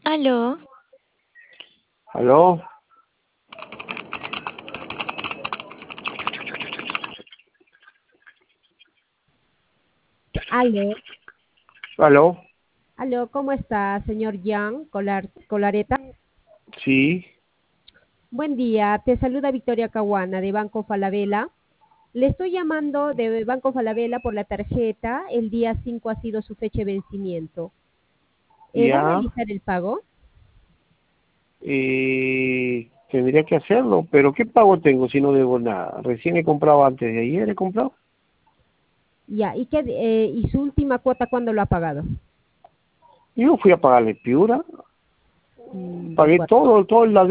Aló, ¿Aló? Aló, ¿Aló? aló, ¿cómo está, señor Colareta? Sí. Buen día, te saluda Victoria Caguana de Banco Falabella. Le estoy llamando de Banco Falabella por la tarjeta. El día 5 ha sido su fecha de vencimiento. ¿Va a Ya. realizar el pago? Tendría que hacerlo, pero ¿qué pago tengo si no debo nada? Recién he comprado antes de ayer, he comprado. Ya, ¿y su última cuota cuándo lo ha pagado? Yo fui a pagarle Piura, De pagué acuerdo. todo la